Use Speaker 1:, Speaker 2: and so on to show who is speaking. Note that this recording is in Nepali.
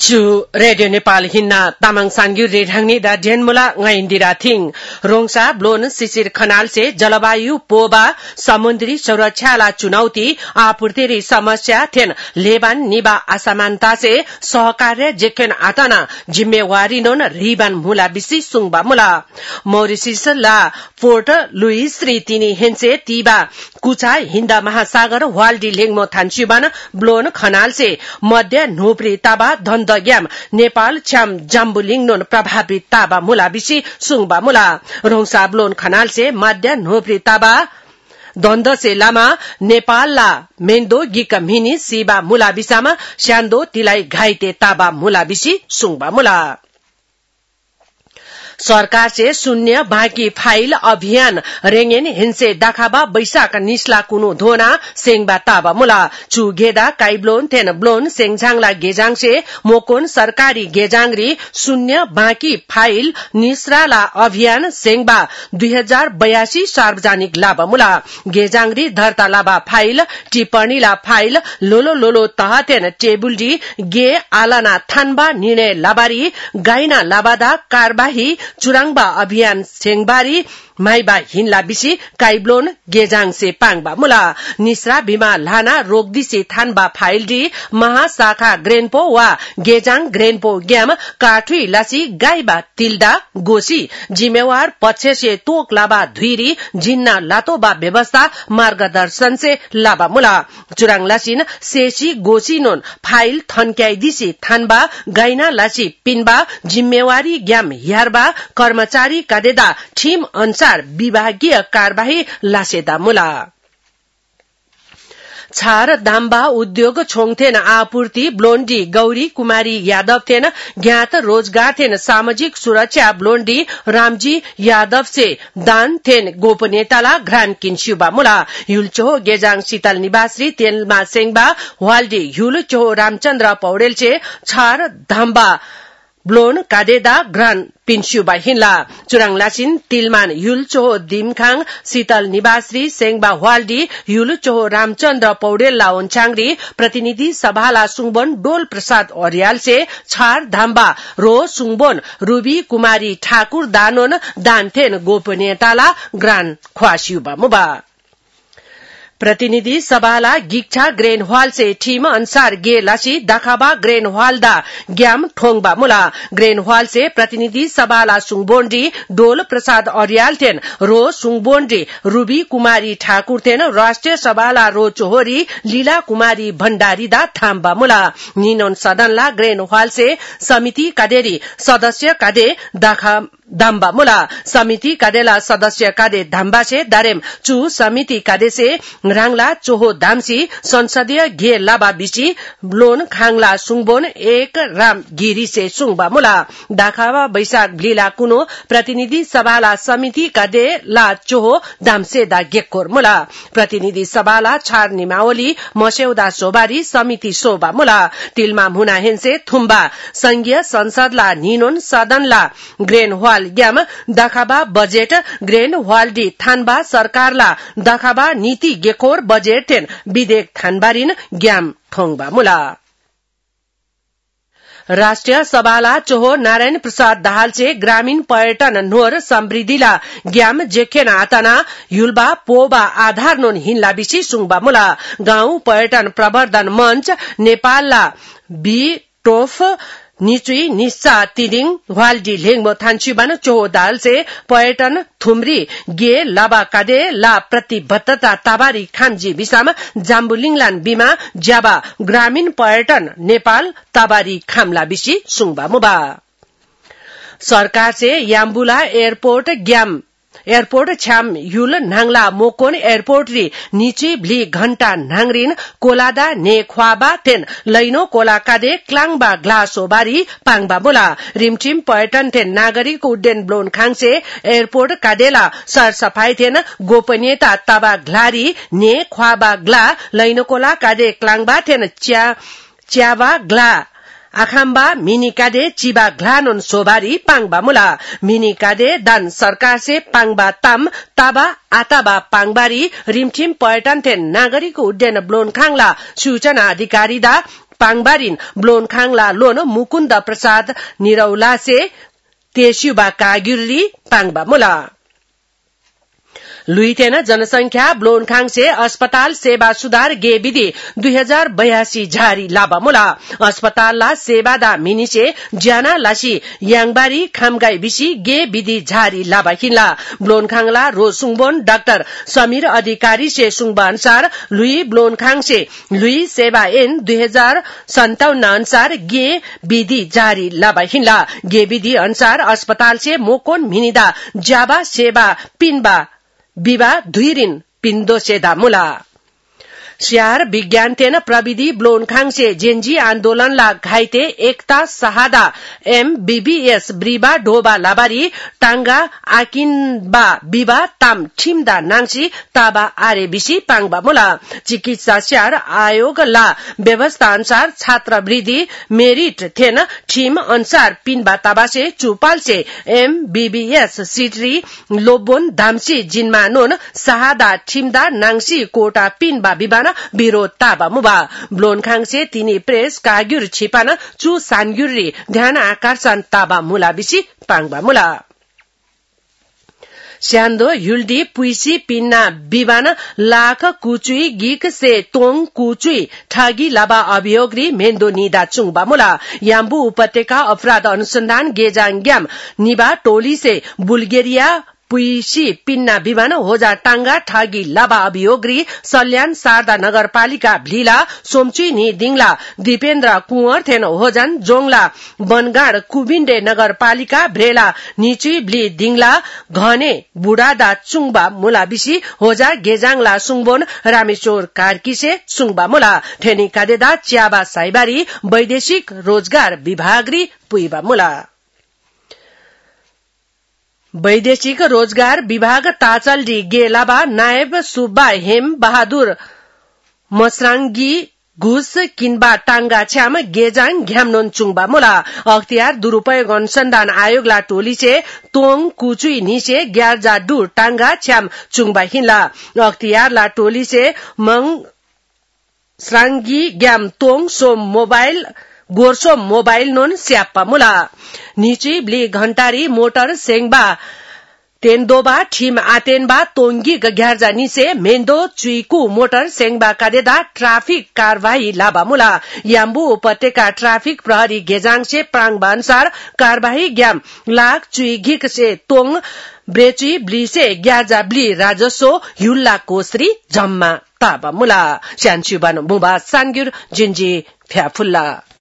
Speaker 1: Chu Radio Nepal hinna tamang sangyu redhangni da denmula ngaindira thing रोंगसा ब्लोन शिशिर खनाल से जलवायु पोबा समुद्री सुरक्षाला चुनौती आपूर्ति समस्या थेन लेबान निबा असमानता से सहकार्य जेकेन आतना जिम्मेवारी नोन रिबान मुला बिसी सुंगबा मुला मॉरिशस ला पोर्ट लुइस रितिनी हेन्से तीबा कुचा हिन्द महासागर वाल्डी लेङमो थान्सीबान ब्लोन खनाल से मध्य नोप्री ताबा धन्दग्याम नेपाल छ्याम जाम्बुलिङ नोन प्रभावित ताबा मुला बिसी सुंगबा मुला रोंगसा ब्लोन खनाल से मध्य नोप्री ताबा द्वन्द से लामा नेपाल ला मेन्दो गिक मिनी सीबा मुला बिसामा स्यान्दो तिलाई घाइते ताबा मुला बिसी सुंगबा मुला सरकार से शून्य बाँकी फाइल अभियान रेंगेन हिंसे दाखाबा बैशाख निस्ला कुनु धोना सेंगबा ताबा मुला चु गेदा काइब्लोन तेन ब्लोन सेंगझांगला गेजांग से मोकोन सरकारी गेजांगरी शून्य बाँकी फाइल निस्राला अभियान सेंगबा 2082 सार्वजनिक लाबा मुला गेजांगरी धरता लाबा फाइल टिप्पणीला फाइल लोलो लोलो तहतेन टेबुलडी गे आलाना थानबा निर्णय लाबारी गाइना लाबादा कारबाही चुराङबा अभियान सेंगबारी माइबा हिनला बिसी काइब्लोन गेजाङ से पाङबा मुला निस्रा बिमा लाना रोगदिसी थानबा फाइलडी महाशाखा ग्रेनपो वा गेजाङ ग्रेनपो ग्याम काठुई लासी गाइबा तिल्दा गोसी जिम्मेवार पक्ष से तोक लाबा धुइरी जिन्ना लातोबा व्यवस्था मार्गदर्शन से लाबा मुला चुराङ लासिन सेसी गोसी नोन फाइल थन्क्याई दिसी थानबा गाइना लासी पिनबा जिम्मेवारी ग्याम यारबा कर्मचारी कादेदा ठिम अनुसार विभागीय कार्यवाही लासेदा मुला छार दाम्बा उद्योग छोङथेन आपूर्ति ब्लोन्डी गौरी कुमारी यादव थेन ज्ञात रोजगार थेन सामाजिक सुरक्षा ब्लोन्डी रामजी यादव से दान थेन गोपनीयताला घ्रान किन्स्युबा मुला युलचो गेजाङ शीतल निवासी तेलमा सेंगबा वाल्डी युलचो रामचन्द्र पौडेल से छार दाम्बा ब्लोन कादेदा ग्रान पिन्स्युबा हिनला चुराङलासिन तिलमान युलचोहो दिमखाङ शीतल निवासी सेंगबा वाल्डी युलचोहो रामचन्द्र पौडेल लाओनचाङरी प्रतिनिधि सभाला सुङबोन डोल प्रसाद अर्याल से छार धाम्बा रो सुङबोन रूबी कुमारी ठाकुर दानोन दानथेन गोपनीयताला ग्रान ख्वास्युबा मुबा प्रतिनिधि सभाला गिक्छा ग्रेन हॉल से टीम अनुसार गे लासी दाखाबा ग्रेन हॉल दा ग्याम ठोंगबा मुला ग्रेन हॉल से प्रतिनिधि सभाला सुङबोन्डी डोल प्रसाद अर्याल थेन रो सुङबोन्डी रूबी कुमारी ठाकुर थेन राष्ट्रिय सभाला रो चोहोरी लीला कुमारी भण्डारी दा थाम्बा मुला निनोन सदनला ग्रेन हॉल से समिति कादेरी सदस्य कादे दाखा दाम्बा मुला समिति कादेला सदस्य कादे धाम्बा से दारेम चु समिति कादे से राङला चोहो धामसी संसदीय घे लाबा बिची ब्लोन खाङला सुङबोन एक राम गिरी से सुङबा मुला दाखावा बैशाख भ्लीला कुनो प्रतिनिधि सभाला समिति कादे ला चोहो धामसे दा गेक्कोर मुला प्रतिनिधि सभाला छार निमावली मसेउदा सोबारी समिति सोबा मुला तिलमा मुना हेन्से थुम्बा संघीय संसदला निनोन सदनला ग्रेन हॉल ग्याम दाखाबा बजेट ग्रेन हॉल्डी थानबा सरकारला दाखाबा नीति गेकोर बजेट थेन विधेयक थानबारिन ग्याम ठोंगबा मुला राष्ट्रिय सभाला चोहो नारायण प्रसाद दाहाल से ग्रामीण पर्यटन नोर समृद्धिला ग्याम जेखेन आतना युलबा पोबा आधार नोन हिनला बिसी सुङबा मुला गाउँ पर्यटन प्रवर्धन मंच नेपालला बी टोफ निचुई निस्सा तिदिङ वाल्डी लेङमो थान्सीबान चोहो दाल से पर्यटन थुम्री गे लाबा कादे ला प्रतिबद्धता ताबारी खामजी बिसामा जाम्बुलिङलान बिमा ज्याबा ग्रामीण पर्यटन नेपाल ताबारी खामला बिसी सुङबा मुबा सरकार से याम्बुला एयरपोर्ट छ्याम युल नाङला मोकोन एयरपोर्ट री नीचे भ्ली घण्टा नाङरिन कोलादा ने ख्वाबा तेन लैनो कोला कादे क्लाङबा ग्लासोबारी पाङबा मुला रिमटिम पर्यटन तेन नागरिक उड्डयन ब्लोन खाङसे एयरपोर्ट कादेला सरसफाई तेन गोपनीयता ताबा ग्लारी ने ख्वाबा ग्ला लैनो कोला कादे क्लाङबा तेन च्याबा ग्ला आखाम्बा मिनी कादे चिबा ग्लानोन सोबारी पाङबा मुला मिनी कादे दान सरकार से पाङबा ताम ताबा आताबा पाङबारी रिमठिम पर्यटन थेन नागरिक उड्डयन ब्लोन खाङला सूचना अधिकारी दा पाङबारिन ब्लोनखाङला लोन मुकुन्द प्रसाद निरौलासे तेस्युबा कागुरी पाङबा मुला लुइटेन जनसंख्या ब्लोनखाङसे अस्पताल सेवा सुधार गे विधि 2082 झारी लाबा मुला अस्पताल ला सेवा दा मिनिसे ज्याना लासी यांगबारी खामगाई बिसी गे विधि झारी लाबा हिला ब्लोनखाङला रो सुङबोन डाक्टर समीर अधिकारी से सुङबा अनुसार लुई ब्लोनखाङ से लुई सेवा एन 2057 अनुसार गे विधि जारी लाबा हिला गे विधि अनुसार अस्पताल से मोकोन मिनिदा जाबा सेवा पिनबा बिबा धुइरिन पिन्दो सेदा मुला स्यार विज्ञान तेन प्रविधि ब्लोनखाङ से जेन्जी आन्दोलन ला घाइते एकता सहादा MBBS ब्रिबा ढोबा लाबारी टांगा आकिनबा बिबा ताम ठिमदा नाङसी ताबा आरे बिसी पाङबा मुला चिकित्सा स्यार आयोग ला व्यवस्था अनुसार छात्रवृत्ति मेरिट थेन ठिम अनुसार पिनबा ताबा से चुपाल से MBBS सिटरी लोबोन धामसी जिनमा नोन सहादा ठिमदा नाङसी कोटा पिनबा बिबा विरोध ताबा मुबा ब्लोनखाङ से तिनी प्रेस काग्युर छिपान चु सानग्युरी ध्यान आकर्षण ताबा मुला बिसी पाङबा मुला स्यान्दो युल्डी पुइसी पिन्ना बिबान लाख कुचुई गिक से तोङ कुचुई ठगी लाबा अभियोगरी मेन्दो निदा चुङबा मुला याम्बु उपत्यका अपराध अनुसन्धान गेजाङ ग्याम निबा टोली से बुल्गेरिया पुइसी पिन्ना विमान होजा टांगा ठगी लाबा अभियोगरी सल्यान शारदा नगरपालिका भ्लीला सोमचुई नि दिङला दिपेन्द्र कुंवर थेन होजन जोङला बनगाड कुबिन्डे नगरपालिका भ्रेला निचुई भ्ली दिङला घने बुढादा चुङबा मुला बिसी होजा गेजाङला सुङबोन रामेश्वर कार्कीसे सुङबा मुला थेनी कादेदा च्याबा साइबारी वैदेशिक रोजगार विभागरी पुइबा मुला वैदेशिक रोजगार विभाग ताचलडी गेलाबा नायब सुब्बा हेम बहादुर मसराङ्गी घुस किनबा टांगा छ्याम गेजाङ घ्यामनोन चुङबा मुला अख्तियार दुरूपयोग अनुसन्धान आयोगला टोली से तोङ कुचुई निसे ग्यारजा डुर टांगा छ्याम चुङबा हिला अख्तियारला टोली से मंग सराङ्गी ग्याम तोङ सोम मोबाइल गोर्सो मोबाइल नोन स्याप्पा मुला निची ब्ली घण्टारी मोटर सेङबा तेन्दोबा ठिम आतेनबा तोङ्गी ग्यार्जा निसे मेन्दो चुइकु मोटर सेङबा कादेदा ट्राफिक कारवाही लाबा मुला याम्बु उपत्यका ट्राफिक प्रहरी गेजाङ से प्राङबा अनुसार कारवाही ग्याम लाख चुइघिक से तोङ ब्रेची ब्ली से ग्यार्जा ब्ली राजस्व युल्ला कोसरी जम्मा ताबा मुला स्यान्चुबान मुबा सान्ग्युर जिन्जी फ्याफुल्ला